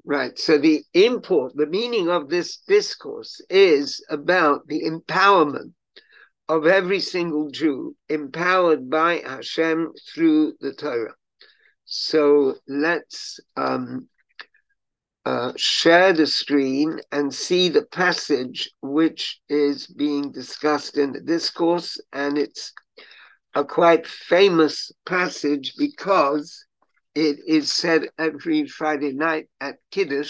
Right. So the meaning of this discourse is about the empowerment of every single Jew, empowered by Hashem through the Torah. So let's share the screen and see the passage which is being discussed in the discourse. And it's a quite famous passage because it is said every Friday night at Kiddush.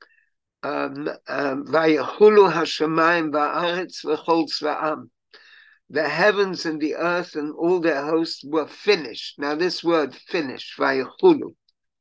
Vayachulu hashamayim va'aretz v'chol tzva'am. The heavens and the earth and all their hosts were finished. Now this word finished, vayachulu.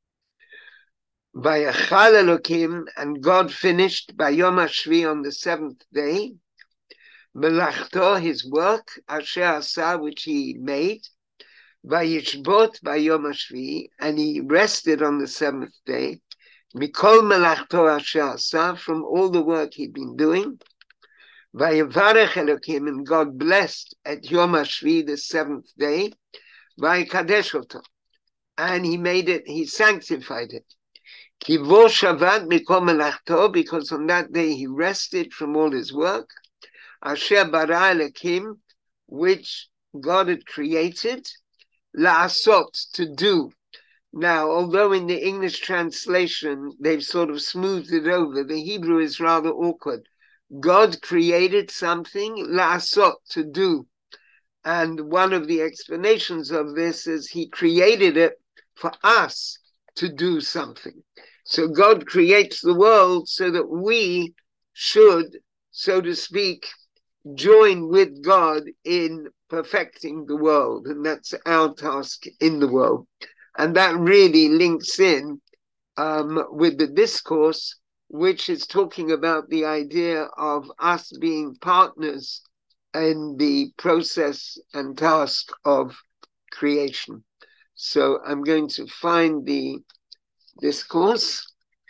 Vayachal Elokim, and God finished Bayom HaShvi on the seventh day. Melachto, his work, Asher Asa, which he made. Vayishbot Bayom HaShvi, and he rested on the seventh day. Mikol Melachto Asher Asa, from all the work he'd been doing. Vayevarech Elokim, and God blessed at Yom HaShvi, the seventh day. Vayikadesh oto, and he made it, he sanctified it. Kivo Shabbat Mikol Melachto, because on that day he rested from all his work. Asher bara Elokim, which God had created. La'asot, to do. Now, although in the English translation they've sort of smoothed it over, the Hebrew is rather awkward. God created something, la'asot, to do. And one of the explanations of this is he created it for us to do something. So God creates the world so that we should, so to speak, join with God in perfecting the world. And that's our task in the world. And that really links in with the discourse, which is talking about the idea of us being partners in the process and task of creation. So I'm going to find the discourse.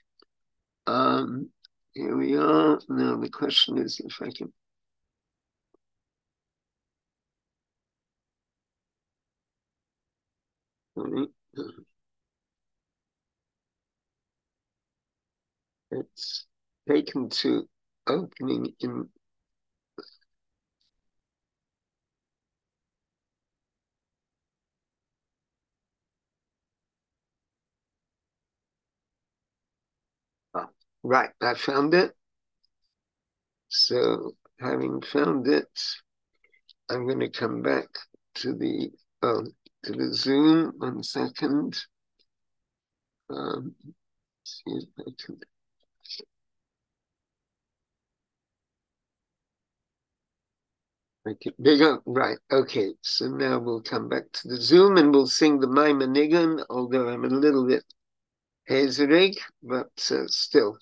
Here we are. Now the question is if I can. It's taken to opening in. Right, I found it. So having found it, I'm going to come back to the Zoom. 1 second. See if I can. Make it bigger. Right. Okay. So now we'll come back to the Zoom and we'll sing the Maimon Nigun, although I'm a little bit hazerig, but still.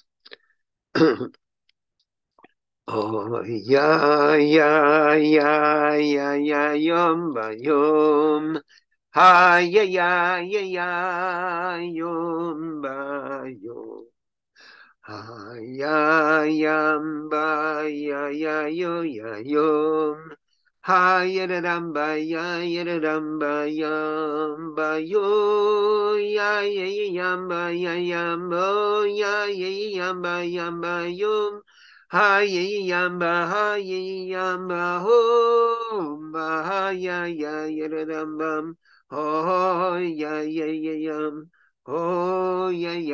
Oh ya ya ya ya ya yom bayom ha ya ya ya ya yom bayom ha ya yam ba ya ya yo ya yom ha ya ram ba ya ram ba yam ba yo ya yam ba yam bo ya yam ba yom ha yamba ho ba ya ram bam ho ya yam ho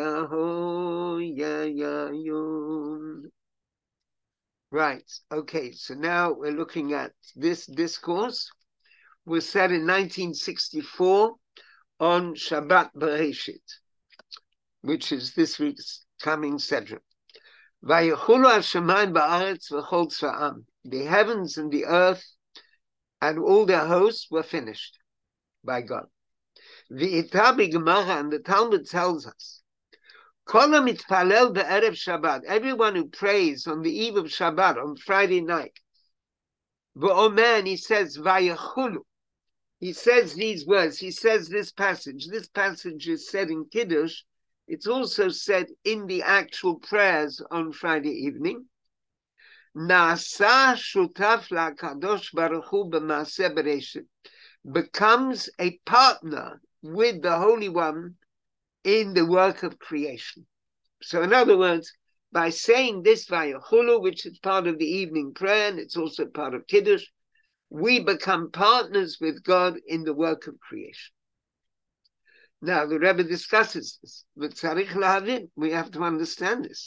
ya yum. Right. Okay. So now we're looking at this discourse. Was said in 1964 on Shabbat Bereshit, which is this week's coming Sedra. Vayachulu hashamayim ba'aretz v'chol tzva'am. The heavens and the earth and all their hosts were finished by God. V'ita b'gemara, and the Talmud tells us, Kol ha'mitpalel be'erev Shabbat, everyone who prays on the eve of Shabbat, on Friday night, v'omer, he says, Vayachulu. He says these words, he says this passage. This passage is said in Kiddush. It's also said in the actual prayers on Friday evening. Na'asa shutaf la'kadosh baruch hu b'maaseh bereshit, becomes a partner with the Holy One in the work of creation. So in other words, by saying this Vayachulu, which is part of the evening prayer, and it's also part of Kiddush, we become partners with God in the work of creation. Now, the Rebbe discusses this, but we have to understand this.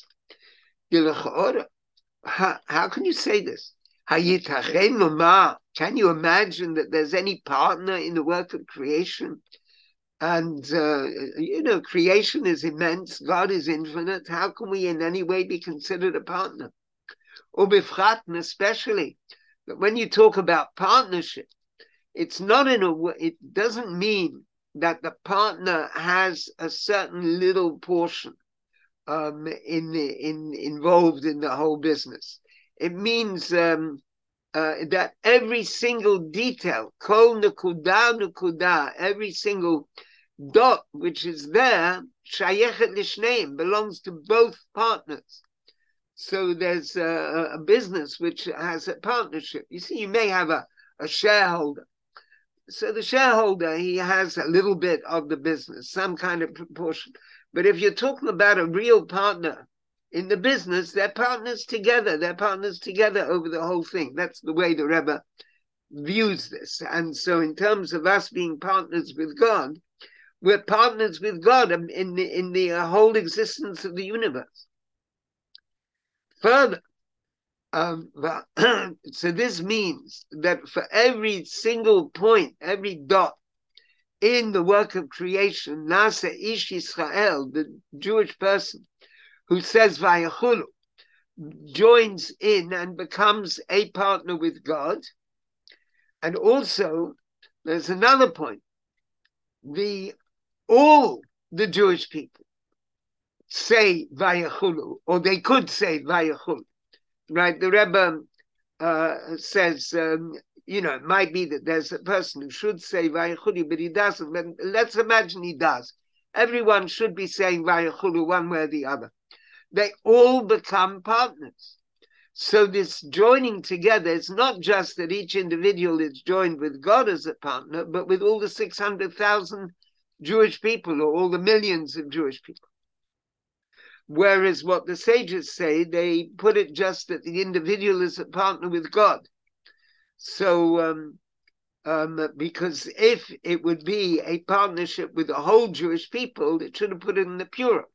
How can you say this? Can you imagine that there's any partner in the work of creation? And, creation is immense. God is infinite. How can we in any way be considered a partner? And especially, but when you talk about partnership, it's not it doesn't mean that the partner has a certain little portion involved in the whole business. It means that every single detail, kol nukuda, every single dot which is there, shayechet lishneim, belongs to both partners. So there's a business which has a partnership. You see, you may have a shareholder. So the shareholder, he has a little bit of the business, some kind of proportion. But if you're talking about a real partner in the business, they're partners together. They're partners together over the whole thing. That's the way the Rebbe views this. And so in terms of us being partners with God, we're partners with God in the whole existence of the universe. Further, so this means that for every single point, every dot in the work of creation, Nasa Ish Yisrael, the Jewish person who says Vayachulu, joins in and becomes a partner with God. And also, there's another point. All the Jewish people say Vayachulu, or they could say Vayachulu. Right, the Rebbe says, it might be that there's a person who should say Vayachulu, but he doesn't. But let's imagine he does. Everyone should be saying Vayachulu one way or the other. They all become partners. So this joining together, it's not just that each individual is joined with God as a partner, but with all the 600,000 Jewish people, or all the millions of Jewish people. Whereas what the sages say, they put it just that the individual is a partner with God. So, because if it would be a partnership with the whole Jewish people, it should have put it in the plural.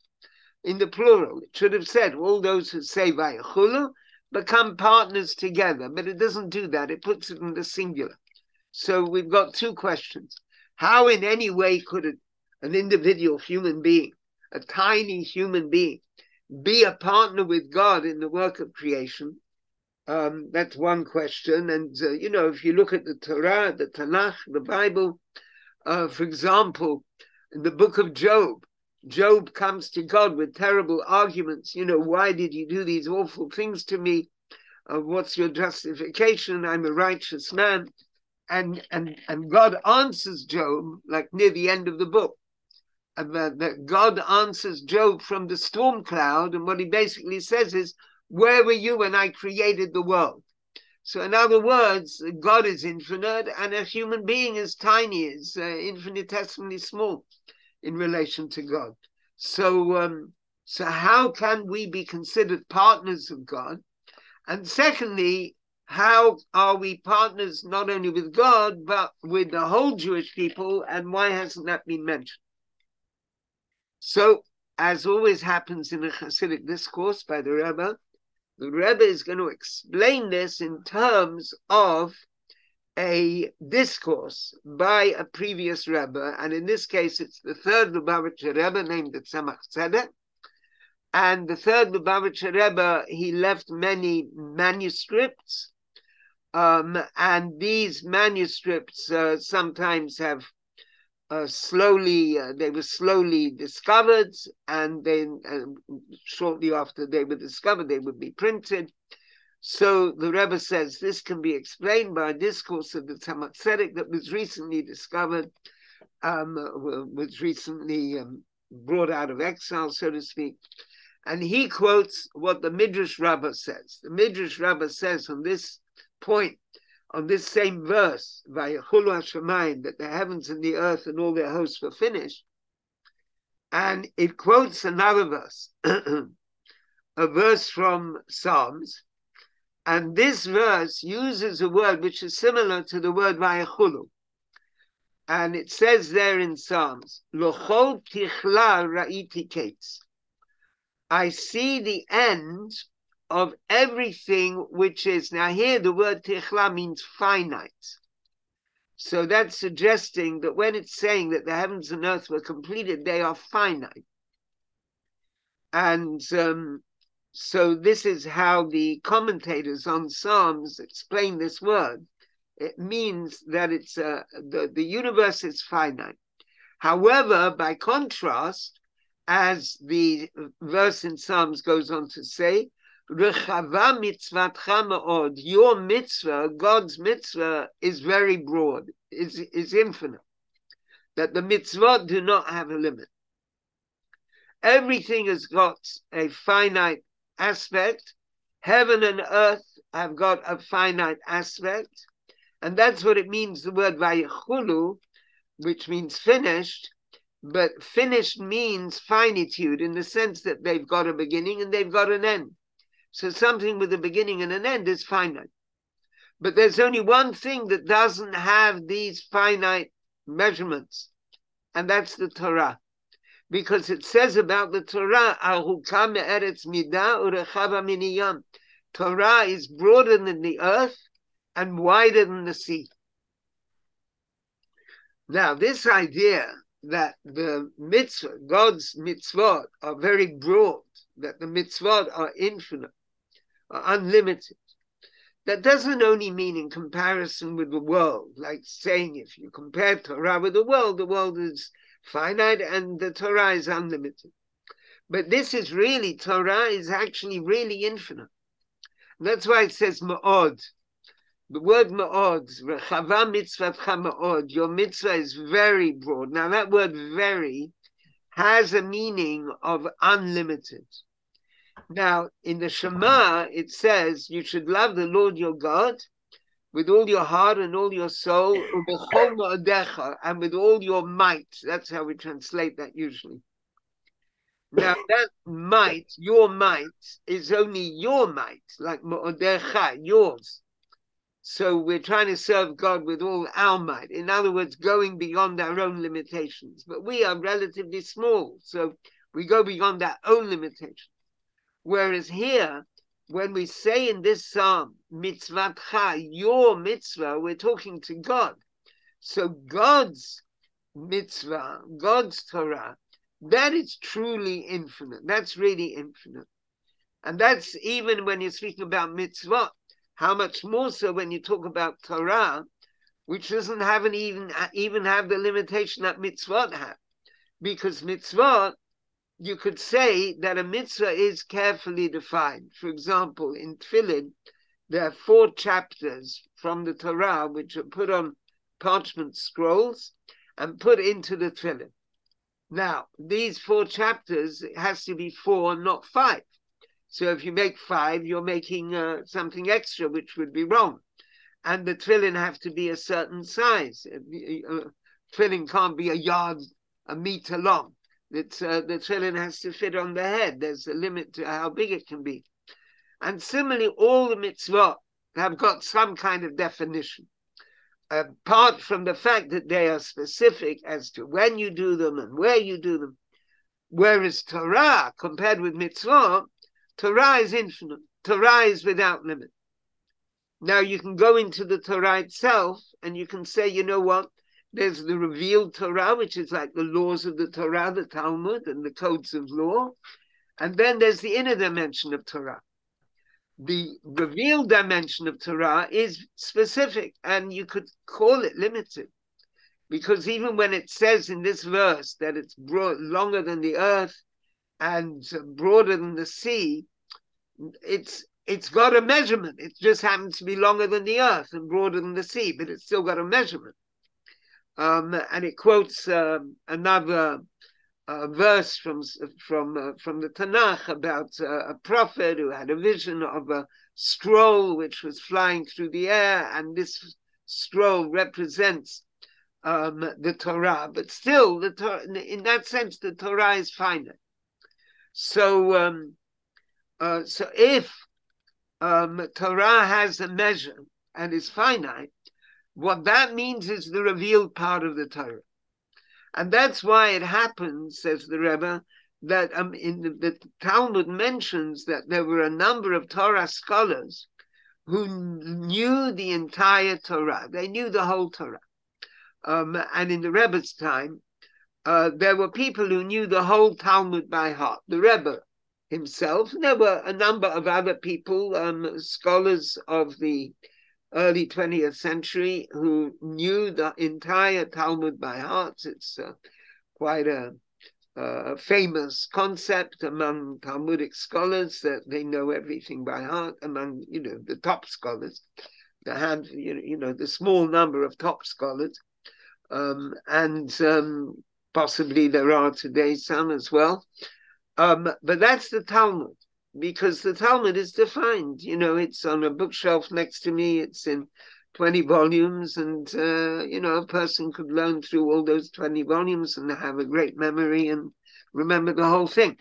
It should have said, all those who say Vayachulu become partners together, but it doesn't do that. It puts it in the singular. So we've got two questions. How in any way could an individual human being, a tiny human being, be a partner with God in the work of creation? That's one question. And, if you look at the Torah, the Tanakh, the Bible, for example, in the book of Job, Job comes to God with terrible arguments. Why did you do these awful things to me? What's your justification? I'm a righteous man. And God answers Job, like near the end of the book. That God answers Job from the storm cloud, and what he basically says is, where were you when I created the world? So in other words, God is infinite, and a human being is tiny, is infinitesimally small in relation to God. So how can we be considered partners of God? And secondly, how are we partners not only with God, but with the whole Jewish people, and why hasn't that been mentioned? So, as always happens in a Hasidic discourse by the Rebbe is going to explain this in terms of a discourse by a previous Rebbe, and in this case, it's the third Lubavitcher Rebbe named the Tzemach Tzedek. And the third Lubavitcher Rebbe, he left many manuscripts, and these manuscripts sometimes have they were slowly discovered, and then shortly after they were discovered, they would be printed. So the Rebbe says this can be explained by a discourse of the Tzemach Tzedek that was recently discovered, was recently brought out of exile, so to speak. And he quotes what the Midrash Rabbah says. The Midrash Rabbah says on this point, on this same verse, Vayachulu Hashemayim, that the heavens and the earth and all their hosts were finished. And it quotes another verse, a verse from Psalms. And this verse uses a word which is similar to the word Vayechulu. And it says there in Psalms, Lochol tichla ra'iti kates. I see the end of everything which is. Now here the word tichla means finite. So that's suggesting that when it's saying that the heavens and earth were completed, they are finite. And so this is how the commentators on Psalms explain this word. It means that it's the universe is finite. However, by contrast, as the verse in Psalms goes on to say, Rechava mitzvatcha ma'od, your mitzvah, God's mitzvah, is very broad, is infinite. That the mitzvot do not have a limit. Everything has got a finite aspect. Heaven and earth have got a finite aspect. And that's what it means, the word Vayechulu, which means finished. But finished means finitude in the sense that they've got a beginning and they've got an end. So something with a beginning and an end is finite. But there's only one thing that doesn't have these finite measurements, and that's the Torah. Because it says about the Torah, Torah is broader than the earth and wider than the sea. Now, this idea that the mitzvah, God's mitzvot, are very broad, that the mitzvot are infinite, are unlimited, that doesn't only mean in comparison with the world, like saying if you compare Torah with the world is finite and the Torah is unlimited. But this is really, Torah is actually really infinite. And that's why it says ma'od. The word ma'od, rechava mitzvatcha ma'od, your mitzvah is very broad. Now that word very has a meaning of unlimited. Now, in the Shema, it says you should love the Lord your God with all your heart and all your soul, and with all your might. That's how we translate that usually. Now, that might, your might, is only your might, like ma'odecha, yours. So we're trying to serve God with all our might. In other words, going beyond our own limitations. But we are relatively small, so we go beyond our own limitations. Whereas here, when we say in this psalm, mitzvatcha, your mitzvah, we're talking to God. So God's mitzvah, God's Torah, that is truly infinite. That's really infinite. And that's even when you're speaking about mitzvah. How much more so when you talk about Torah, which doesn't have even have the limitation that mitzvot have. Because mitzvot, you could say that a mitzvah is carefully defined. For example, in Tefillin, there are 4 chapters from the Torah which are put on parchment scrolls and put into the Tefillin. Now, these 4 chapters, it has to be 4, not 5. So if you make 5, you're making something extra, which would be wrong. And the tefillin have to be a certain size. Tefillin can't be a meter long. The tefillin has to fit on the head. There's a limit to how big it can be. And similarly, all the mitzvot have got some kind of definition. Apart from the fact that they are specific as to when you do them and where you do them. Whereas Torah, compared with mitzvot, Torah is infinite. Torah is without limit. Now you can go into the Torah itself and you can say, you know what? There's the revealed Torah, which is like the laws of the Torah, the Talmud, and the codes of law. And then there's the inner dimension of Torah. The revealed dimension of Torah is specific, and you could call it limited. Because even when it says in this verse that it's longer than the earth and broader than the sea, it's got a measurement. It just happens to be longer than the earth and broader than the sea, but it's still got a measurement. And it quotes another verse from the Tanakh about a prophet who had a vision of a scroll which was flying through the air, and this scroll represents the Torah, but still, the Torah, in that sense, the Torah is finite. So, so if Torah has a measure and is finite, what that means is the revealed part of the Torah. And that's why it happens, says the Rebbe, that in the Talmud mentions that there were a number of Torah scholars who knew the entire Torah. They knew the whole Torah. And in the Rebbe's time, there were people who knew the whole Talmud by heart. The Rebbe himself, and there were a number of other people, scholars of the early 20th century, who knew the entire Talmud by heart. It's quite a famous concept among Talmudic scholars that they know everything by heart. Among the top scholars, the small number of top scholars, and possibly there are today some as well. But that's the Talmud, because the Talmud is defined. It's on a bookshelf next to me. It's in 20 volumes, and a person could learn through all those 20 volumes and have a great memory and remember the whole thing.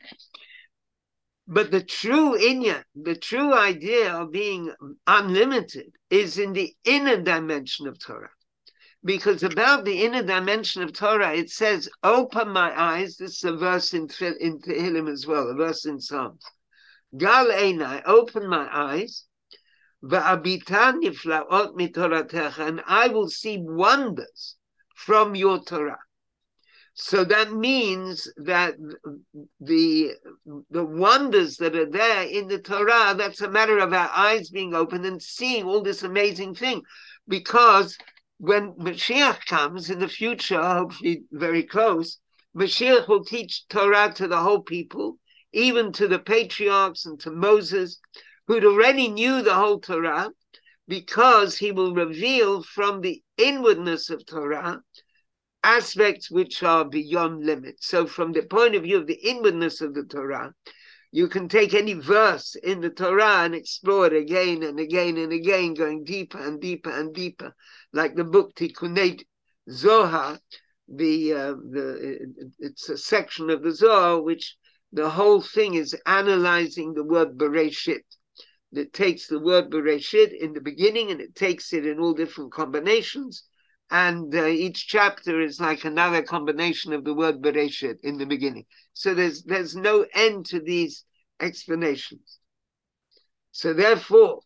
But the true inyan, the true idea of being unlimited, is in the inner dimension of Torah. Because about the inner dimension of Torah, it says, open my eyes. This is a verse in Tehillim as well, a verse in Psalms. Gal einai, open my eyes, va'abita niflaot mitoratecha, and I will see wonders from your Torah. So that means that the wonders that are there in the Torah, that's a matter of our eyes being open and seeing all this amazing thing. Because when Mashiach comes in the future, hopefully very close, Mashiach will teach Torah to the whole people, even to the patriarchs and to Moses, who'd already knew the whole Torah, because he will reveal from the inwardness of Torah aspects which are beyond limits. So from the point of view of the inwardness of the Torah, you can take any verse in the Torah and explore it again and again and again, going deeper and deeper and deeper. Like the book Tikkunei Zohar, it's a section of the Zohar which the whole thing is analyzing the word Bereshit. It takes the word Bereshit in the beginning and it takes it in all different combinations. And each chapter is like another combination of the word Bereshit in the beginning. So there's no end to these explanations. So therefore,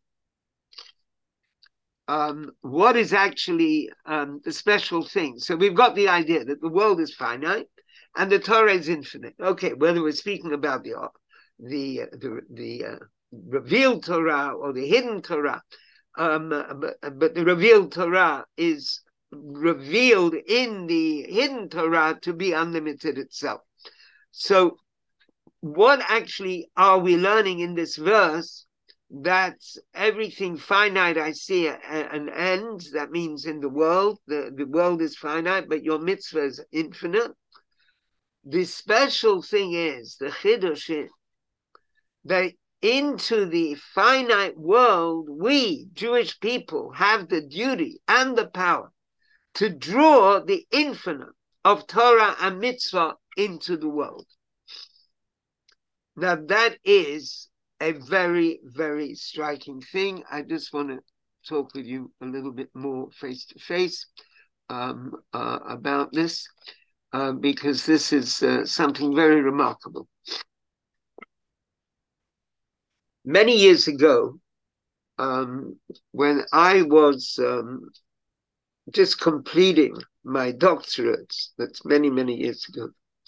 what is actually the special thing? So we've got the idea that the world is finite and the Torah is infinite. Okay, whether we're speaking about the revealed Torah or the hidden Torah, but the revealed Torah is revealed in the hidden Torah to be unlimited itself. So what actually are we learning in this verse? That everything finite I see an end. That means in the world, the world is finite, but your mitzvah is infinite. The special thing is, the chidush is, that into the finite world, we, Jewish people, have the duty and the power to draw the infinite of Torah and mitzvah into the world. Now that is a very, very striking thing. I just want to talk with you a little bit more face to face about this, because this is something very remarkable. Many years ago, when I was just completing my doctorates, that's many, many years ago,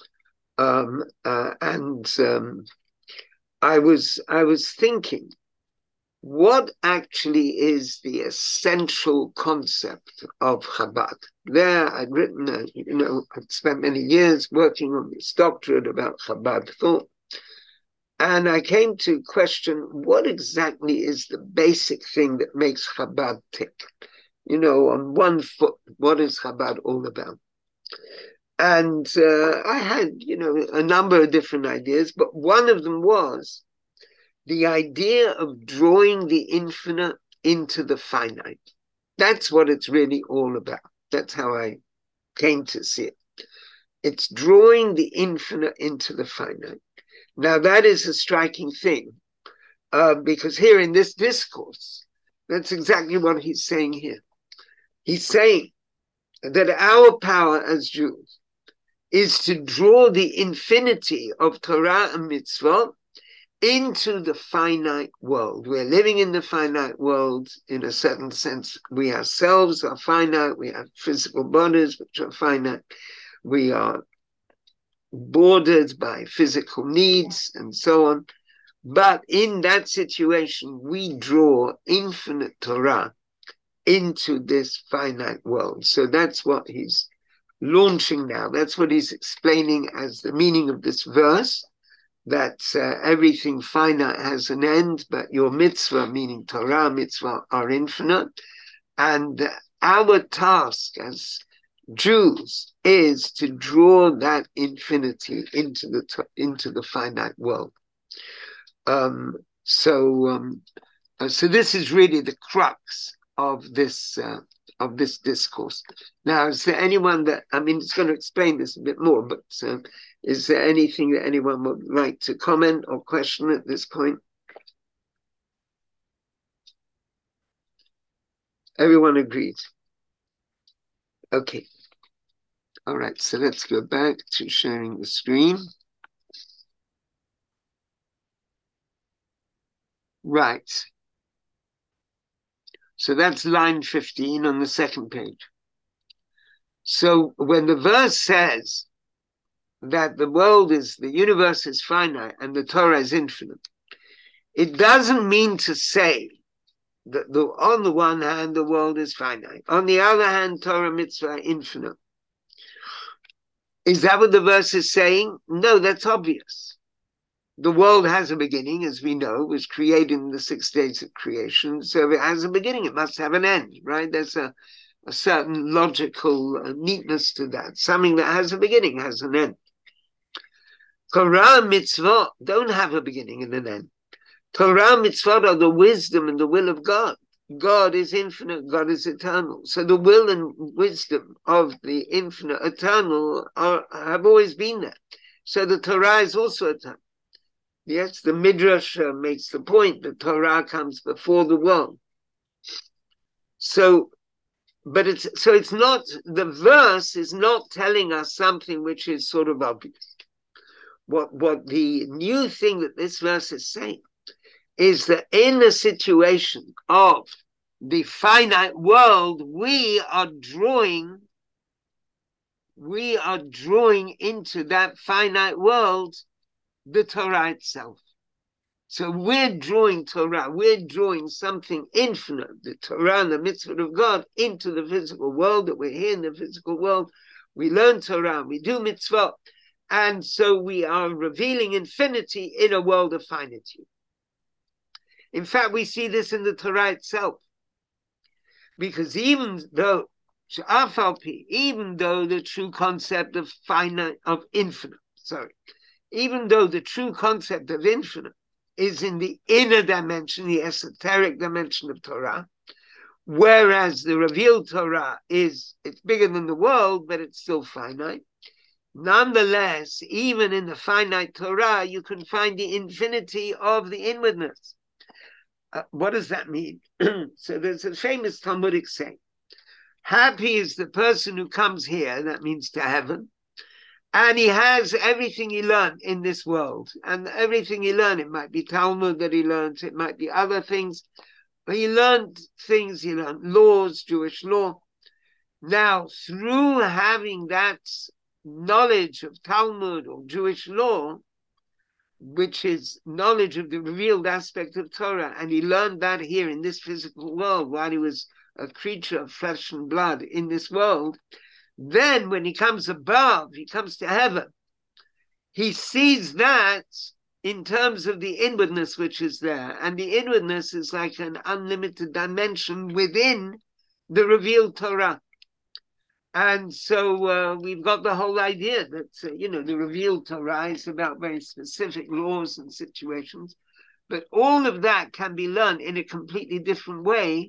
I was thinking, what actually is the essential concept of Chabad? There, I'd written, I'd spent many years working on this doctorate about Chabad thought, and I came to question, what exactly is the basic thing that makes Chabad tick? On one foot, what is Chabad all about? And I had, a number of different ideas, but one of them was the idea of drawing the infinite into the finite. That's what it's really all about. That's how I came to see it. It's drawing the infinite into the finite. Now that is a striking thing, because here in this discourse, that's exactly what he's saying here. He's saying that our power as Jews is to draw the infinity of Torah and mitzvot into the finite world. We're living in the finite world in a certain sense. We ourselves are finite. We have physical bodies which are finite. We are bordered by physical needs and so on. But in that situation, we draw infinite Torah into this finite world. So that's what he's launching now. That's what he's explaining as the meaning of this verse, that everything finite has an end, but your mitzvah, meaning Torah mitzvah, are infinite. And our task as Jews is to draw that infinity into the finite world. So this is really the crux of this discourse. Now, is there anyone that, I mean, it's going to explain this a bit more, but is there anything that anyone would like to comment or question at this point? Everyone agrees. Okay. All right, so let's go back to sharing the screen. Right. So that's line 15 on the second page. So when the verse says that the universe is finite and the Torah is infinite, it doesn't mean to say that on the one hand, the world is finite. On the other hand, Torah mitzvah are infinite. Is that what the verse is saying? No, that's obvious. The world has a beginning, as we know, it was created in the 6 days of creation. So if it has a beginning, it must have an end, right? There's a certain logical neatness to that. Something that has a beginning has an end. Torah and mitzvot don't have a beginning and an end. Torah and mitzvot are the wisdom and the will of God. God is infinite, God is eternal. So the will and wisdom of the infinite eternal have always been there. So the Torah is also eternal. Yes, the Midrash makes the point that Torah comes before the world. So it's not, the verse is not telling us something which is sort of obvious. What the new thing that this verse is saying is that in a situation of the finite world, we are drawing into that finite world the Torah itself. So we're drawing Torah, we're drawing something infinite, the Torah and the mitzvah of God, into the physical world, that we're here in the physical world. We learn Torah, we do mitzvah, and so we are revealing infinity in a world of finitude. In fact, we see this in the Torah itself. Because even though the true concept of even though the true concept of infinite is in the inner dimension, the esoteric dimension of Torah, whereas the revealed Torah it's bigger than the world, but it's still finite. Nonetheless, even in the finite Torah, you can find the infinity of the inwardness. What does that mean? So there's a famous Talmudic saying, happy is the person who comes here, that means to heaven, and he has everything he learned in this world. And everything he learned, it might be Talmud that he learned, it might be other things, but he learned things, he learned laws, Jewish law. Now, through having that knowledge of Talmud or Jewish law, which is knowledge of the revealed aspect of Torah, and he learned that here in this physical world while he was a creature of flesh and blood in this world, then when he comes above, he comes to heaven, he sees that in terms of the inwardness which is there, and the inwardness is like an unlimited dimension within the revealed Torah. And so we've got the whole idea that, the revealed Torah is about very specific laws and situations, but all of that can be learned in a completely different way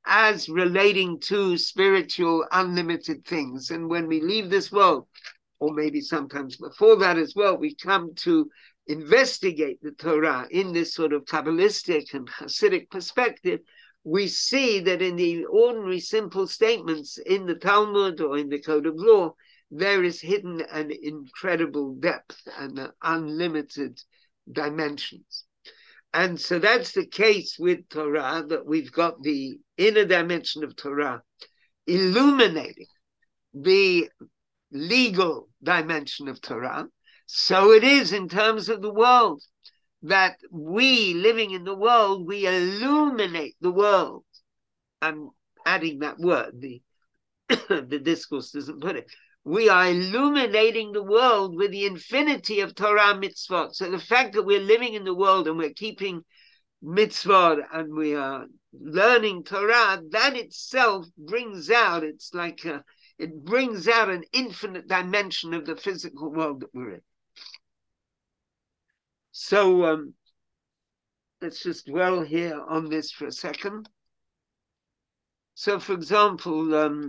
as relating to spiritual, unlimited things. And when we leave this world, or maybe sometimes before that as well, we come to investigate the Torah in this sort of Kabbalistic and Hasidic perspective, we see that in the ordinary simple statements in the Talmud or in the Code of Law, there is hidden an incredible depth and unlimited dimensions. And so that's the case with Torah, that we've got the inner dimension of Torah illuminating the legal dimension of Torah. So it is in terms of the world, that we living in the world, we illuminate the world. I'm adding that word, the discourse doesn't put it. We are illuminating the world with the infinity of Torah mitzvot. So the fact that we're living in the world and we're keeping mitzvot and we are learning Torah, that itself brings out, it's like it brings out an infinite dimension of the physical world that we're in. So let's just dwell here on this for a second. So, for example,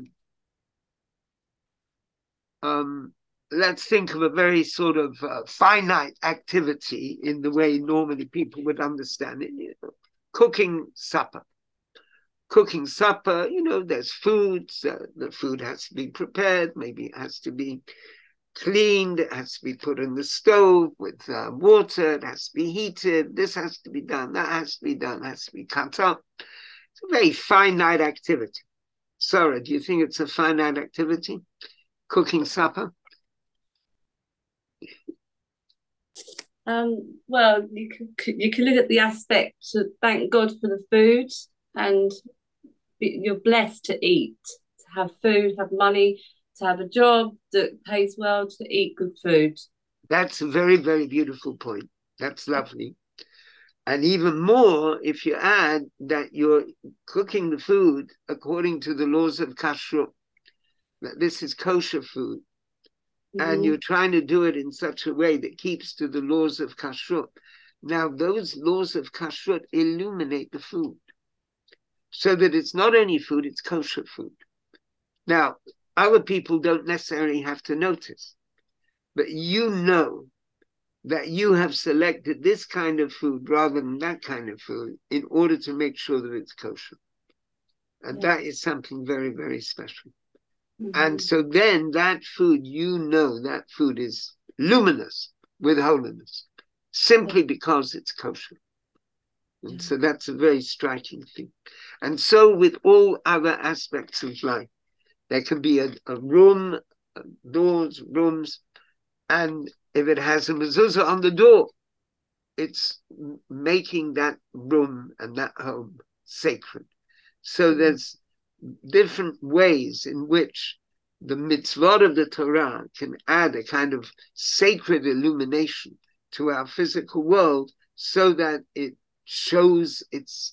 let's think of a very sort of finite activity in the way normally people would understand it. You know, cooking supper. Cooking supper, you know, there's food. The food has to be prepared. Maybe it has to be cleaned. It has to be put in the stove with water. It has to be heated. This has to be done. That has to be done. It has to be cut up. It's a very finite activity. Sarah, do you think it's a finite activity? Cooking supper? Well, you can look at the aspect of thank God for the food, and you're blessed to eat, to have food, have money, to have a job that pays well, to eat good food. That's a very, very beautiful point. That's lovely. And even more, if you add that you're cooking the food according to the laws of kashrut, that this is kosher food, and you're trying to do it in such a way that keeps to the laws of kashrut. Now, those laws of kashrut illuminate the food, so that it's not only food, it's kosher food. Now, other people don't necessarily have to notice, but you know that you have selected this kind of food rather than that kind of food in order to make sure that it's kosher. And that is something very, very special. And so then that food, you know, that food is luminous with holiness, simply because it's kosher. And so that's a very striking thing. And so with all other aspects of life, there can be a room, doors, rooms, and if it has a mezuzah on the door, it's making that room and that home sacred. So there's different ways in which the mitzvot of the Torah can add a kind of sacred illumination to our physical world, so that it shows its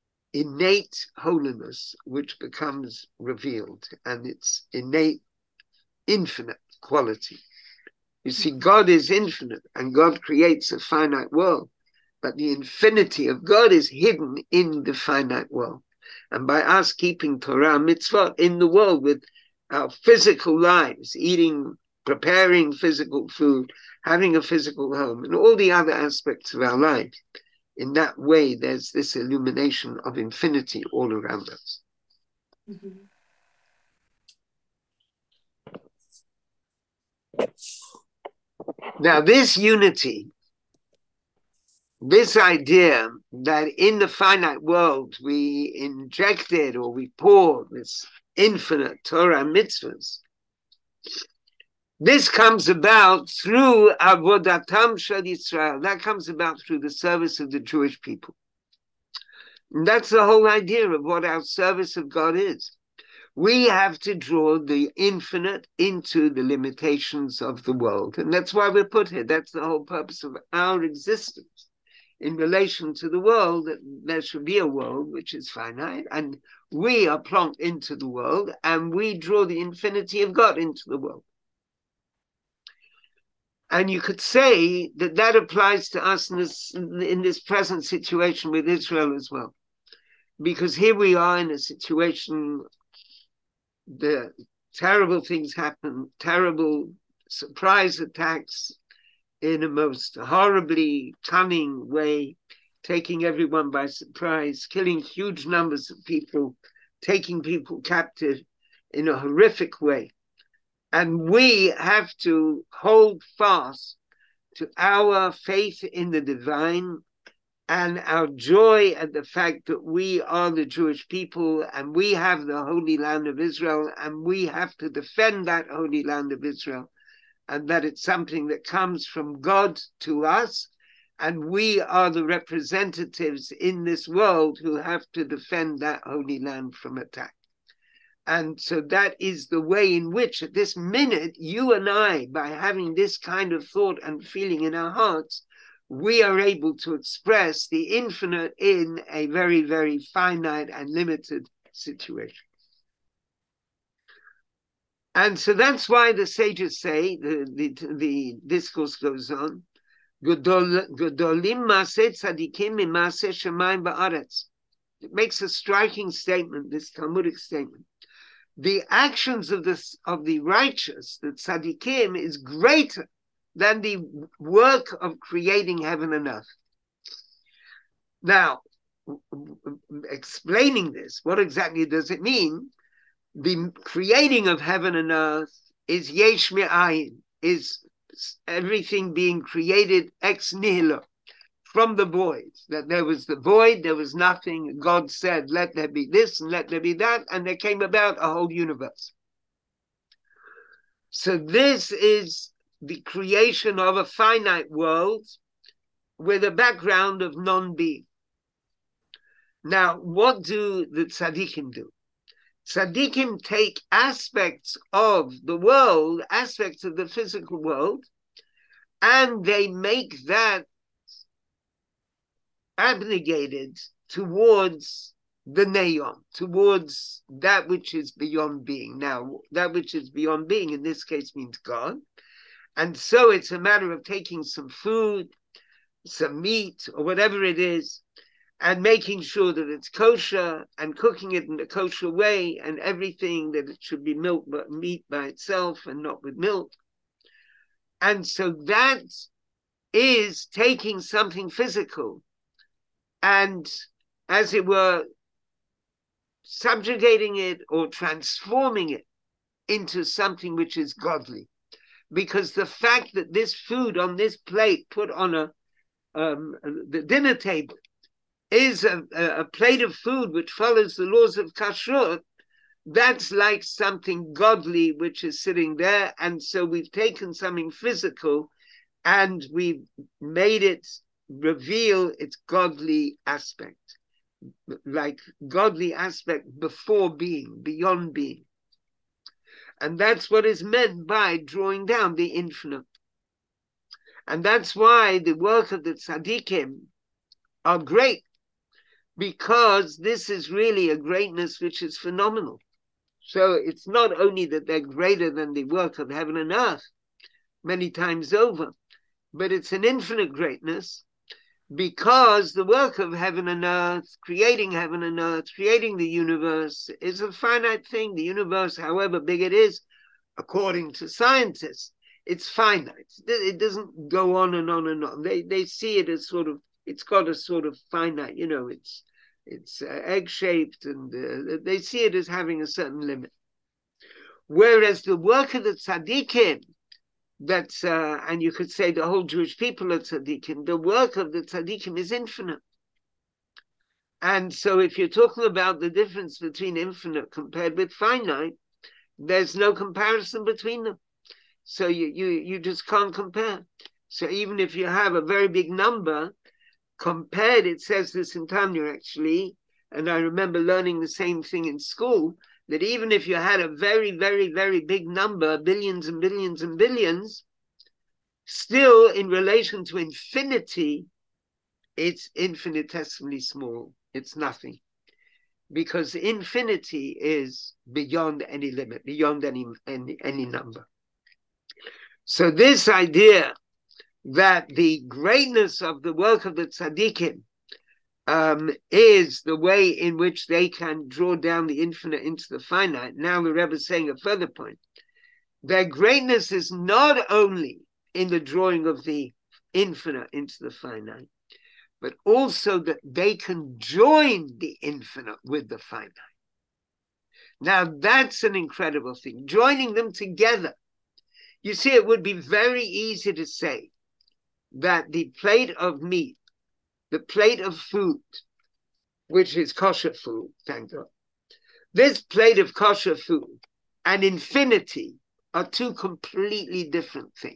innate holiness, which becomes revealed, and its innate infinite quality. You see, God is infinite, and God creates a finite world, but the infinity of God is hidden in the finite world. And by us keeping Torah mitzvot in the world with our physical lives, eating, preparing physical food, having a physical home, and all the other aspects of our life, in that way, there's this illumination of infinity all around us. Now, this unity, this idea that in the finite world we injected or we pour this infinite Torah mitzvahs, this comes about through Avodatam Shel Yisrael. That comes about through the service of the Jewish people. And that's the whole idea of what our service of God is. We have to draw the infinite into the limitations of the world. And that's why we're put here. That's the whole purpose of our existence in relation to the world, that there should be a world which is finite, and we are plonked into the world, and we draw the infinity of God into the world. And you could say that that applies to us in this present situation with Israel as well. because here we are in a situation, the terrible things happen, terrible surprise attacks in a most horribly cunning way, taking everyone by surprise, killing huge numbers of people, taking people captive in a horrific way. And we have to hold fast to our faith in the divine and our joy at the fact that we are the Jewish people and we have the Holy Land of Israel and we have to defend that Holy Land of Israel, and that it's something that comes from God to us, and we are the representatives in this world who have to defend that Holy Land from attack. And so that is the way in which at this minute, you and I, by having this kind of thought and feeling in our hearts, we are able to express the infinite in a very, very finite and limited situation. And so that's why the sages say, the discourse goes on, Gedolim Maaseh Tzadikim Mimaaseh Shamayim Ba'aretz. It makes a striking statement, this Talmudic statement. The actions of the righteous, the tzaddikim, is greater than the work of creating heaven and earth. Now, explaining this, what exactly does it mean? The creating of heaven and earth is yesh me'ayin, is everything being created ex nihilo, from the void. That there was the void, there was nothing. God said, let there be this and let there be that, and there came about a whole universe. So this is the creation of a finite world with a background of non-being. Now, what do the tzaddikim do? Tzaddikim take aspects of the world, aspects of the physical world, and they make that abnegated towards the neon, towards that which is beyond being. Now, that which is beyond being in this case means God. And so it's a matter of taking some food, some meat, or whatever it is, and making sure that it's kosher and cooking it in a kosher way, and everything that it should be meat by itself and not with milk. And so that is taking something physical and, as it were, subjugating it or transforming it into something which is godly. Because the fact that this food on this plate put on the dinner table is a plate of food which follows the laws of kashrut, that's like something godly which is sitting there. And so we've taken something physical and we've made it reveal its godly aspect, like godly aspect before being, beyond being. And that's what is meant by drawing down the infinite. And that's why the work of the tzaddikim are great, because this is really a greatness which is phenomenal. So it's not only that they're greater than the work of heaven and earth many times over, but it's an infinite greatness, because the work of heaven and earth, creating heaven and earth, creating the universe, is a finite thing. The universe, however big it is, according to scientists, it's finite. It doesn't go on and on and on. They see it as sort of, it's got a sort of finite, it's egg-shaped, and they see it as having a certain limit. Whereas the work of the tzaddikim, that's, and you could say the whole Jewish people are tzaddikim, the work of the tzaddikim is infinite. And so if you're talking about the difference between infinite compared with finite, there's no comparison between them. So you just can't compare. So even if you have a very big number, compared, it says this in Tanya actually, and I remember learning the same thing in school, that even if you had a very, very, very big number, billions and billions and billions, still in relation to infinity, it's infinitesimally small. It's nothing. Because infinity is beyond any limit, beyond any number. So this idea that the greatness of the work of the tzaddikim is the way in which they can draw down the infinite into the finite. Now the Rebbe is saying a further point. Their greatness is not only in the drawing of the infinite into the finite, but also that they can join the infinite with the finite. Now that's an incredible thing, joining them together. You see, it would be very easy to say that the plate of meat, the plate of food, which is kosher food, thank God, this plate of kosher food and infinity are two completely different things.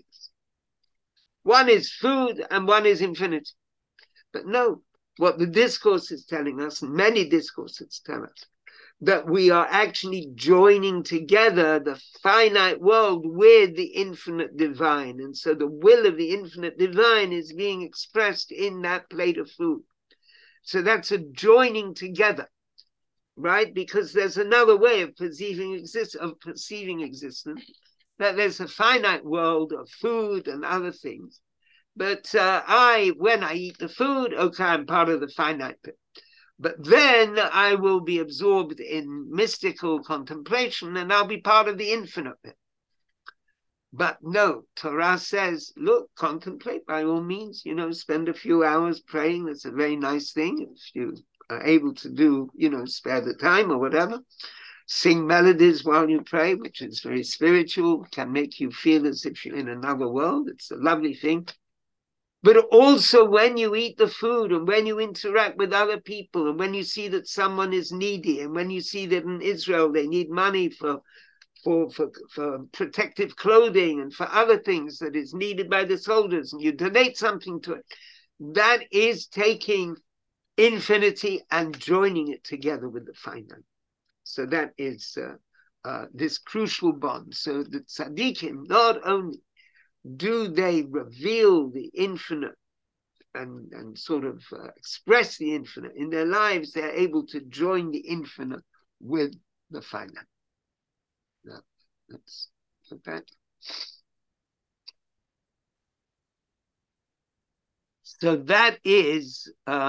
One is food and one is infinity. But no, what the discourse is telling us, many discourses tell us, that we are actually joining together the finite world with the infinite divine. And so the will of the infinite divine is being expressed in that plate of food. So that's a joining together, right? Because there's another way of perceiving existence, that there's a finite world of food and other things. But when I eat the food, okay, I'm part of the finite bit. But then I will be absorbed in mystical contemplation and I'll be part of the infinite bit. But no, Torah says, look, contemplate by all means, spend a few hours praying. That's a very nice thing. If you are able to do, spare the time or whatever. Sing melodies while you pray, which is very spiritual, can make you feel as if you're in another world. It's a lovely thing. But also when you eat the food and when you interact with other people and when you see that someone is needy and when you see that in Israel they need money for protective clothing and for other things that is needed by the soldiers and you donate something to it, that is taking infinity and joining it together with the finite. So that is this crucial bond. So the tzaddikim not only do they reveal the infinite and sort of express the infinite in their lives, they're able to join the infinite with the finite. Now, let's put that. So that is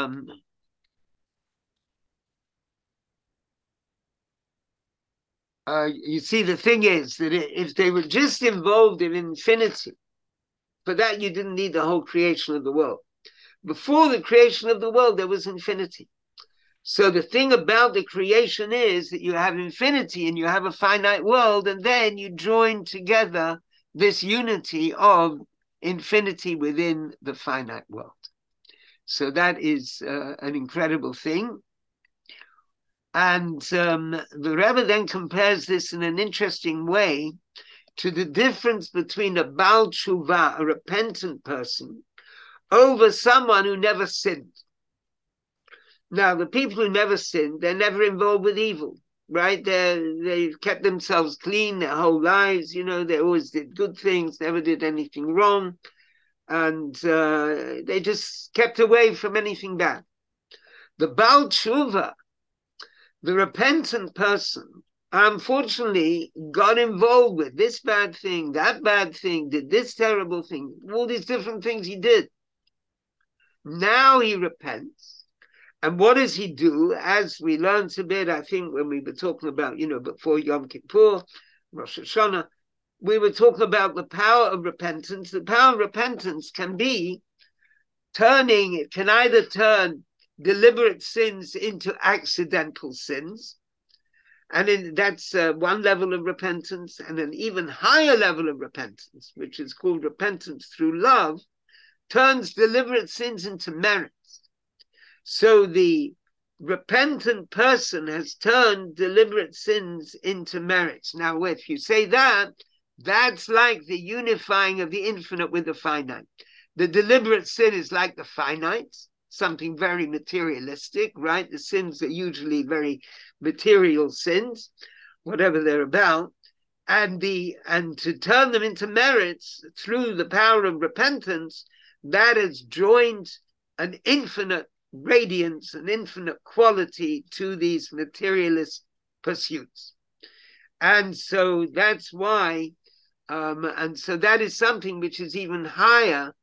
you see, the thing is that if they were just involved in infinity, for that you didn't need the whole creation of the world. Before the creation of the world, there was infinity. So the thing about the creation is that you have infinity and you have a finite world, and then you join together this unity of infinity within the finite world. So that is an incredible thing. And the Rebbe then compares this in an interesting way to the difference between a Baal Tshuva, a repentant person, over someone who never sinned. Now, the people who never sinned, they're never involved with evil, right? They've kept themselves clean their whole lives, they always did good things, never did anything wrong, and they just kept away from anything bad. The Baal Tshuva, the repentant person, unfortunately got involved with this bad thing, that bad thing, did this terrible thing, all these different things he did. Now he repents. And what does he do? As we learned a bit, I think, when we were talking about, before Yom Kippur, Rosh Hashanah, we were talking about the power of repentance. The power of repentance can be it can either turn deliberate sins into accidental sins. And that's one level of repentance, and an even higher level of repentance, which is called repentance through love, turns deliberate sins into merits. So the repentant person has turned deliberate sins into merits. Now, if you say that, that's like the unifying of the infinite with the finite. The deliberate sin is like the finite, something very materialistic, right? The sins are usually very material sins, whatever they're about. And to turn them into merits through the power of repentance, that has joined an infinite radiance, an infinite quality to these materialist pursuits. And so that's why, and so that is something which is even higher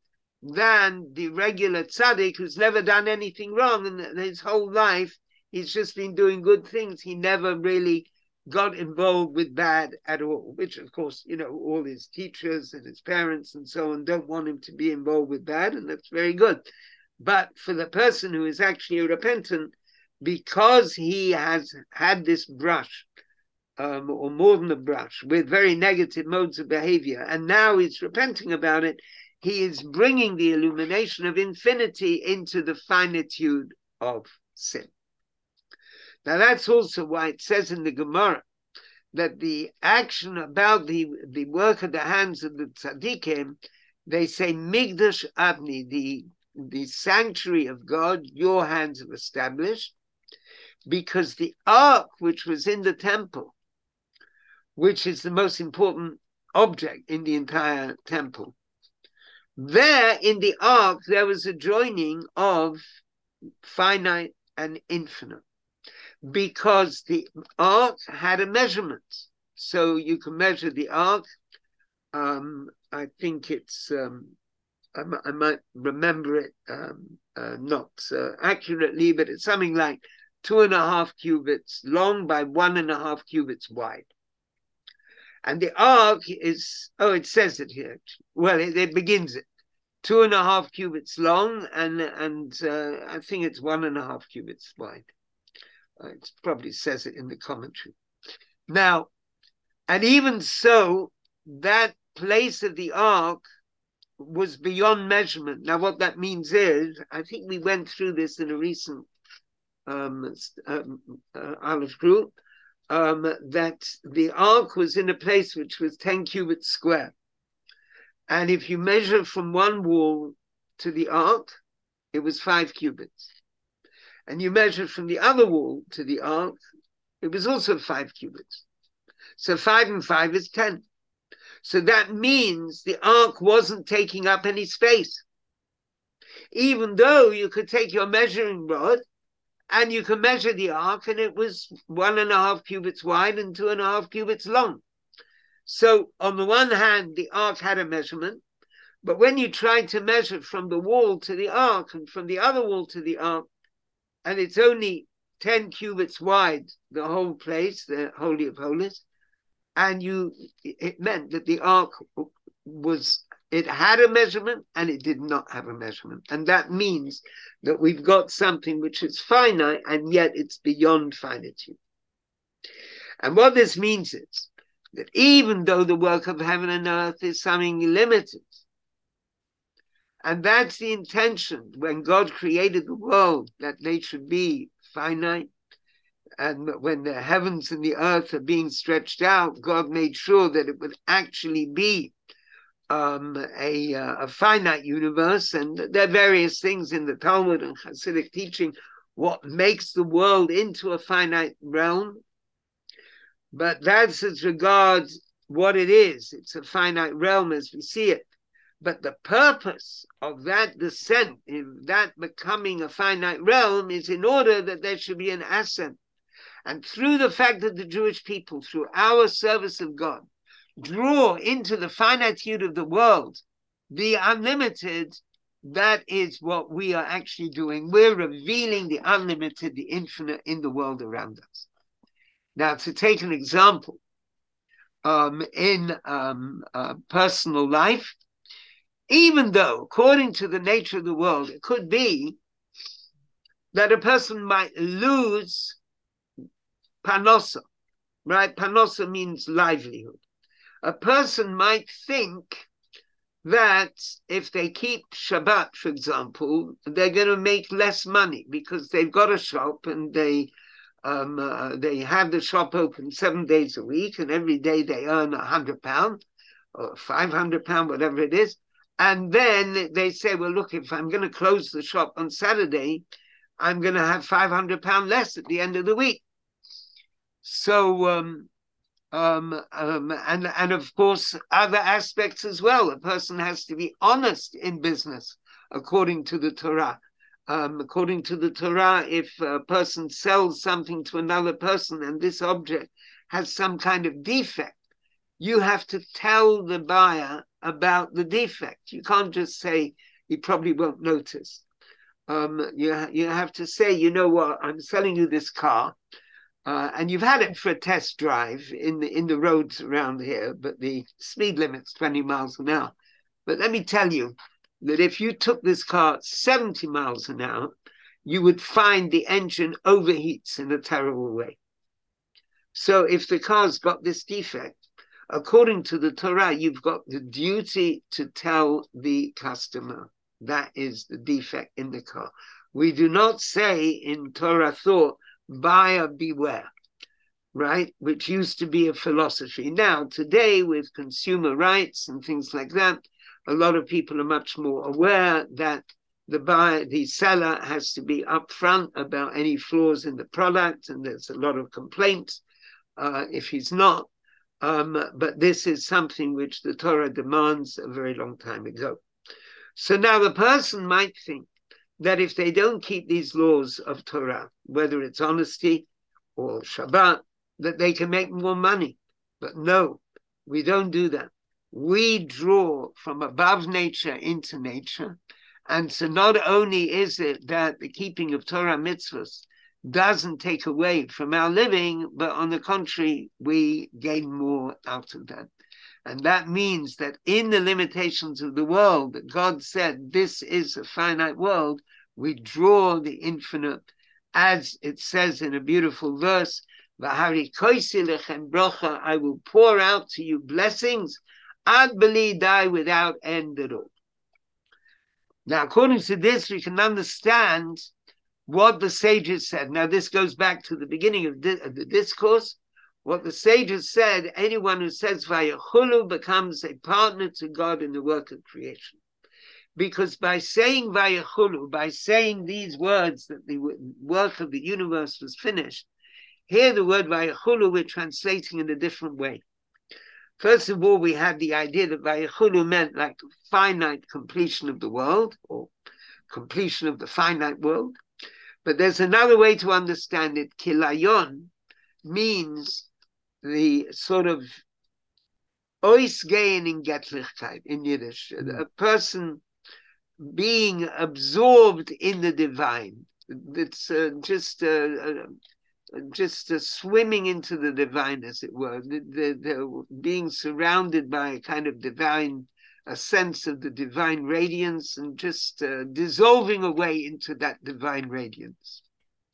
than the regular tzaddik who's never done anything wrong, and his whole life he's just been doing good things. He never really got involved with bad at all, which of course, all his teachers and his parents and so on don't want him to be involved with bad, and that's very good. But for the person who is actually repentant, because he has had this brush, or more than a brush, with very negative modes of behavior, and now he's repenting about it, he is bringing the illumination of infinity into the finitude of sin. Now that's also why it says in the Gemara that the action about the work of the hands of the tzaddikim, they say Migdash Avni, the sanctuary of God, your hands have established, because the ark which was in the temple, which is the most important object in the entire temple, there in the ark there was a joining of finite and infinite, because the ark had a measurement. So you can measure the ark. I think it's, I might remember it not accurately, but it's something like 2.5 cubits long by 1.5 cubits wide. And the ark is, it says it here. Well, it begins it. 2.5 cubits long, and I think it's 1.5 cubits wide. It probably says it in the commentary. Now, and even so, that place of the ark was beyond measurement. Now, what that means is, I think we went through this in a recent Aleph group, that the ark was in a place which was 10 cubits square. And if you measure from one wall to the ark, it was 5 cubits. And you measure from the other wall to the ark, it was also 5 cubits. So 5 and 5 is 10. So that means the ark wasn't taking up any space. Even though you could take your measuring rod and you can measure the ark, and it was 1.5 cubits wide and 2.5 cubits long. So on the one hand, the ark had a measurement, but when you tried to measure from the wall to the ark and from the other wall to the ark, and it's only 10 cubits wide, the whole place, the Holy of Holies, and it meant that the ark it had a measurement and it did not have a measurement. And that means that we've got something which is finite and yet it's beyond finitude. And what this means is that even though the work of heaven and earth is something limited, and that's the intention when God created the world, that they should be finite. And when the heavens and the earth are being stretched out, God made sure that it would actually be a finite universe. And there are various things in the Talmud and Hasidic teaching what makes the world into a finite realm. But that's as regards what it is. It's a finite realm as we see it. But the purpose of that descent, in that becoming a finite realm, is in order that there should be an ascent. And through the fact that the Jewish people, through our service of God, draw into the finitude of the world, the unlimited, that is what we are actually doing. We're revealing the unlimited, the infinite in the world around us. Now, to take an example, in personal life, even though, according to the nature of the world, it could be that a person might lose panosa, right? Panosa means livelihood. A person might think that if they keep Shabbat, for example, they're going to make less money because they've got a shop and they have the shop open 7 days a week, and every day they earn £100 or £500, whatever it is. And then they say, well, look, if I'm going to close the shop on Saturday, I'm going to have £500 less at the end of the week. So, and of course, other aspects as well. A person has to be honest in business, according to the Torah. According to the Torah, if a person sells something to another person and this object has some kind of defect, you have to tell the buyer about the defect. You can't just say, he probably won't notice. You have to say, you know what, I'm selling you this car, and you've had it for a test drive in the roads around here, but the speed limit's 20 miles an hour. But let me tell you that if you took this car at 70 miles an hour, you would find the engine overheats in a terrible way. So if the car's got this defect, according to the Torah, you've got the duty to tell the customer that is the defect in the car. We do not say in Torah thought, buyer beware, right? Which used to be a philosophy. Now, today, with consumer rights and things like that, a lot of people are much more aware that the seller has to be upfront about any flaws in the product, and there's a lot of complaints if he's not. But this is something which the Torah demands a very long time ago. So now the person might think that if they don't keep these laws of Torah, whether it's honesty or Shabbat, that they can make more money. But no, we don't do that. We draw from above nature into nature. And so not only is it that the keeping of Torah mitzvahs doesn't take away from our living, but on the contrary, we gain more out of that. And that means that in the limitations of the world, that God said, this is a finite world, we draw the infinite, as it says in a beautiful verse, I will pour out to you blessings, ad beli die, without end at all. Now, according to this, we can understand what the sages said. Now, this goes back to the beginning of the discourse. What the sages said, anyone who says Vayachulu becomes a partner to God in the work of creation. Because by saying Vayachulu, by saying these words that the work of the universe was finished, here the word Vayachulu we're translating in a different way. First of all, we had the idea that Vayachulu meant like finite completion of the world, or completion of the finite world. But there's another way to understand it. Kilayon means the sort of oisgein in Getlichkeit in Yiddish, a person being absorbed in the divine. It's just swimming into the divine, as it were. They're being surrounded by a kind of divine, a sense of the divine radiance, and just dissolving away into that divine radiance.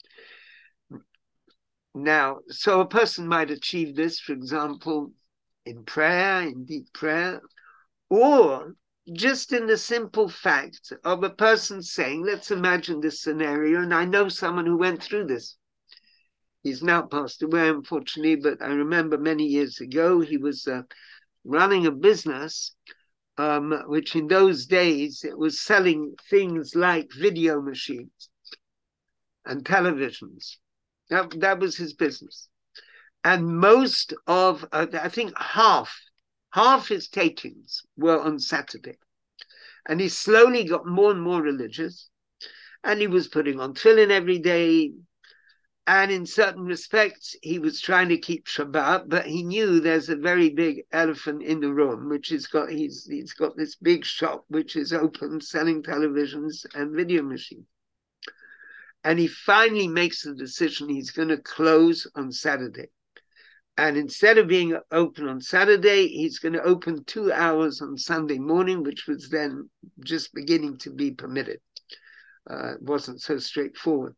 Now, so a person might achieve this, for example, in prayer, in deep prayer, or just in the simple fact of a person saying, let's imagine this scenario, and I know someone who went through this. He's now passed away, unfortunately, but I remember many years ago, he was running a business, which in those days, it was selling things like video machines and televisions. That was his business. And most of, I think half his takings were on Saturday. And he slowly got more and more religious. And he was putting on tefillin every day. And in certain respects, he was trying to keep Shabbat, but he knew there's a very big elephant in the room, which he's got this big shop, which is open, selling televisions and video machines. And he finally makes the decision he's going to close on Saturday. And instead of being open on Saturday, he's going to open 2 hours on Sunday morning, which was then just beginning to be permitted. It wasn't so straightforward.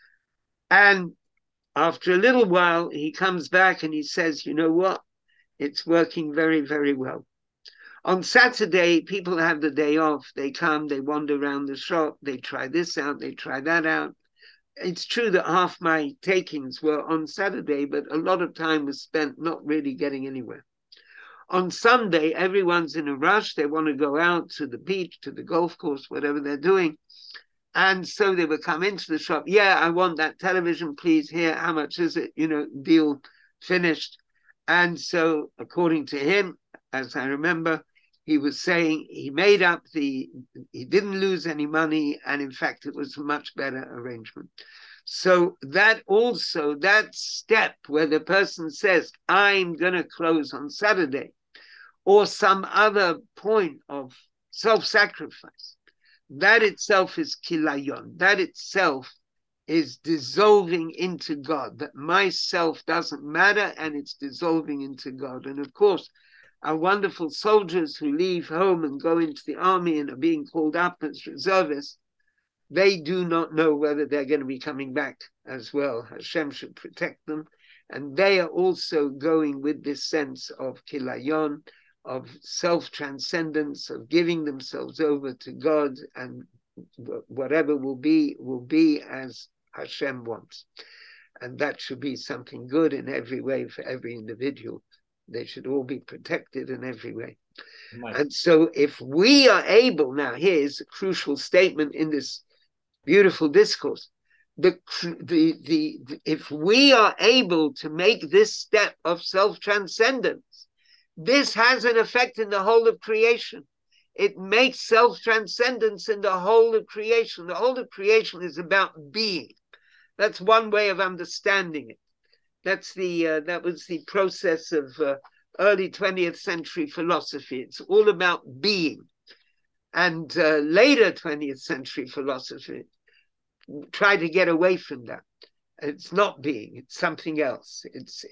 And after a little while, he comes back and he says, you know what? It's working very, very well. On Saturday, people have the day off. They come, they wander around the shop, they try this out, they try that out. It's true that half my takings were on Saturday, but a lot of time was spent not really getting anywhere. On Sunday, everyone's in a rush. They want to go out to the beach, to the golf course, whatever they're doing. And so they would come into the shop. Yeah, I want that television, please. Here, how much is it? You know, deal finished. And so, according to him, as I remember, he was saying he made up he didn't lose any money. And in fact, it was a much better arrangement. So that also, that step where the person says, I'm going to close on Saturday, or some other point of self-sacrifice, that itself is kilayon. That itself is dissolving into God, that myself doesn't matter and it's dissolving into God. And of course, our wonderful soldiers who leave home and go into the army and are being called up as reservists, they do not know whether they're going to be coming back as well. Hashem should protect them. And they are also going with this sense of kilayon, of self-transcendence, of giving themselves over to God, and whatever will be as Hashem wants. And that should be something good in every way for every individual. They should all be protected in every way. Right. And so if we are able, now here's a crucial statement in this beautiful discourse, if we are able to make this step of self-transcendence, this has an effect in the whole of creation. It makes self-transcendence in the whole of creation. The whole of creation is about being. That's one way of understanding it. That's that was the process of early 20th century philosophy. It's all about being. And later 20th century philosophy tried to get away from that. It's not being, it's something else.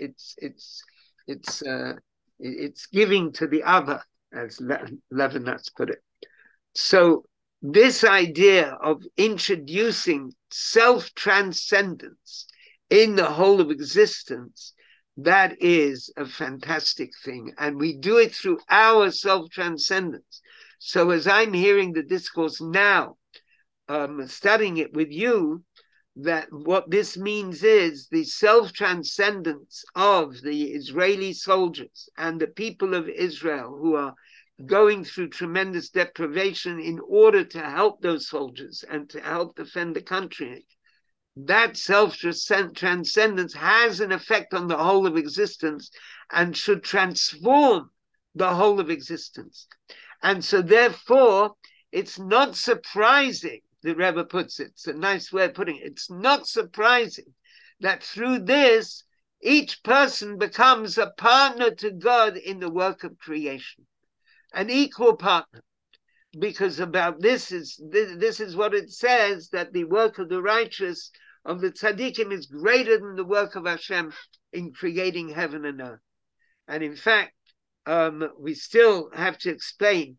It's giving to the other, as Levinas put it. So this idea of introducing self-transcendence in the whole of existence, that is a fantastic thing. And we do it through our self-transcendence. So as I'm hearing the discourse now, studying it with you, that what this means is the self-transcendence of the Israeli soldiers and the people of Israel who are going through tremendous deprivation in order to help those soldiers and to help defend the country. That self-transcendence has an effect on the whole of existence and should transform the whole of existence. And so therefore, it's not surprising, the Rebbe puts it, it's a nice way of putting it, it's not surprising that through this, each person becomes a partner to God in the work of creation, an equal partner. Because about this is what it says, that the work of the righteous, of the tzaddikim, is greater than the work of Hashem in creating heaven and earth. And in fact, we still have to explain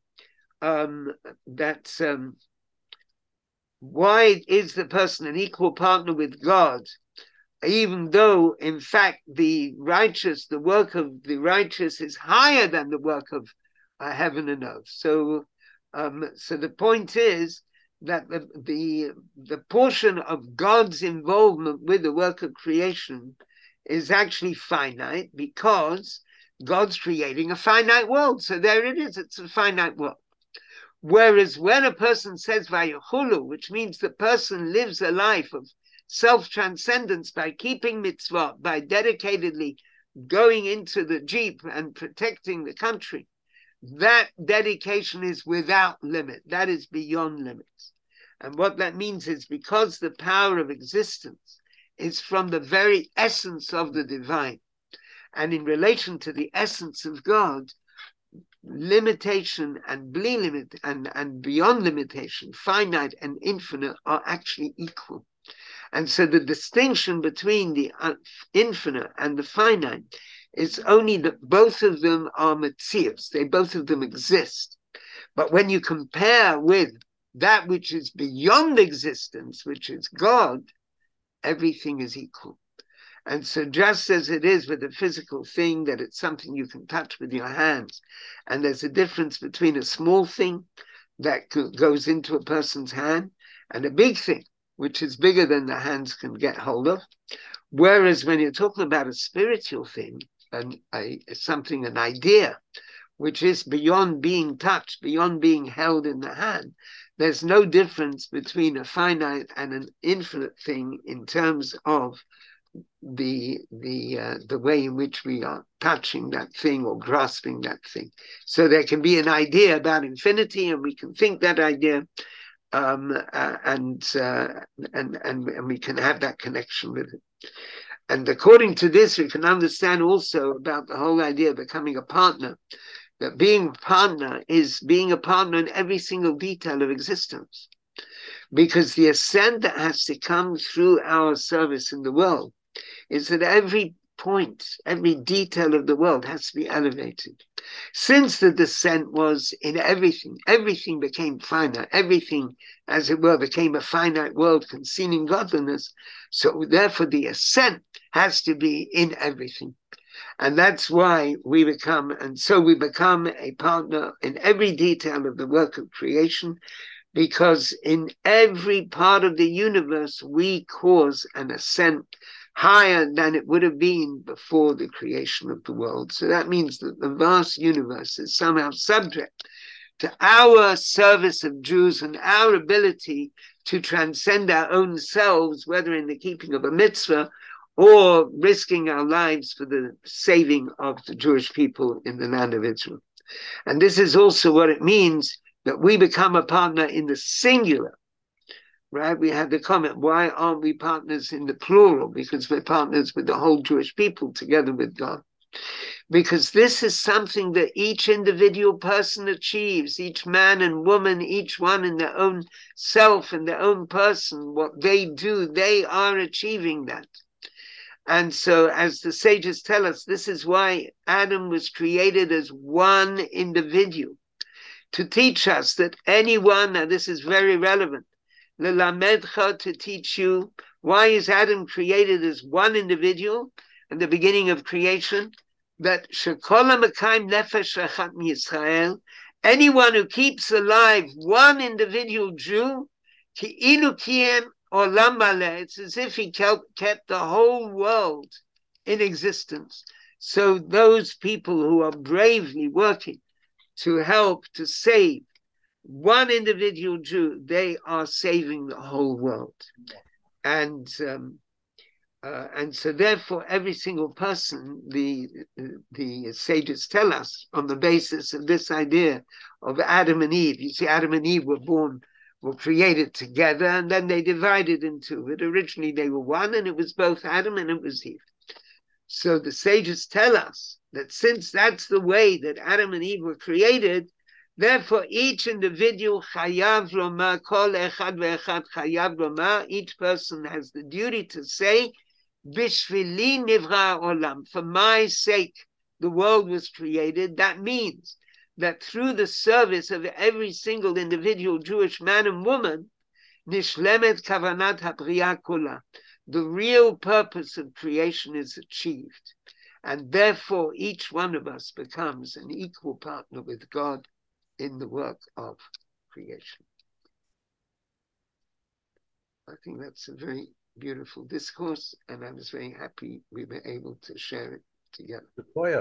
that why is the person an equal partner with God, even though in fact the work of the righteous is higher than the work of heaven and earth. So the point is that the portion of God's involvement with the work of creation is actually finite, because God's creating a finite world. So there it is, it's a finite world. Whereas when a person says Vayechulu, which means the person lives a life of self-transcendence by keeping mitzvah, by dedicatedly going into the jeep and protecting the country, that dedication is without limit. That is beyond limits. And what that means is, because the power of existence is from the very essence of the divine, and in relation to the essence of God, limitation and bli limit and beyond limitation, finite and infinite, are actually equal. And so the distinction between the infinite and the finite is only that both of them are metzios, they both of them exist. But when you compare with that which is beyond existence, which is God, everything is equal. And so just as it is with a physical thing, that it's something you can touch with your hands, and there's a difference between a small thing that goes into a person's hand and a big thing, which is bigger than the hands can get hold of. Whereas when you're talking about a spiritual thing, an idea, which is beyond being touched, beyond being held in the hand, there's no difference between a finite and an infinite thing in terms of the way in which we are touching that thing or grasping that thing. So there can be an idea about infinity, and we can think that idea, and we can have that connection with it. And according to this, we can understand also about the whole idea of becoming a partner, that being a partner is being a partner in every single detail of existence. Because the ascent that has to come through our service in the world is that every point, every detail of the world has to be elevated. Since the descent was in everything, everything became finite, everything, as it were, became a finite world concealing godliness. So therefore the ascent has to be in everything. And that's why we become a partner in every detail of the work of creation, because in every part of the universe, we cause an ascent higher than it would have been before the creation of the world. So that means that the vast universe is somehow subject to our service of Jews and our ability to transcend our own selves, whether in the keeping of a mitzvah or risking our lives for the saving of the Jewish people in the land of Israel. And this is also what it means that we become a partner in the singular, right? We had the comment, why aren't we partners in the plural? Because we're partners with the whole Jewish people together with God. Because this is something that each individual person achieves, each man and woman, each one in their own self, in their own person, what they do, they are achieving that. And so, as the sages tell us, this is why Adam was created as one individual, to teach us that anyone, and this is very relevant, lelamedcha, to teach you, why is Adam created as one individual in the beginning of creation? That shekol ha'mekayim nefesh echat miYisrael, anyone who keeps alive one individual Jew, ki'ilu kiyem olam maleh, it's as if he kept the whole world in existence. So those people who are bravely working to help to save one individual Jew, they are saving the whole world. And so therefore every single person, the sages tell us, on the basis of this idea of Adam and Eve, you see, Adam and Eve were created together, and then they divided into it. Originally they were one, and it was both Adam and it was Eve. So the sages tell us that since that's the way that Adam and Eve were created, therefore each individual chayav lomar, kol echad ve'echad chayav lomar, each person has the duty to say, bishvili nivra olam, for my sake the world was created. That means that through the service of every single individual Jewish man and woman, nishlemet kavanat habriya kula, the real purpose of creation is achieved. And therefore, each one of us becomes an equal partner with God in the work of creation. I think that's a very beautiful discourse, and I was very happy we were able to share it together.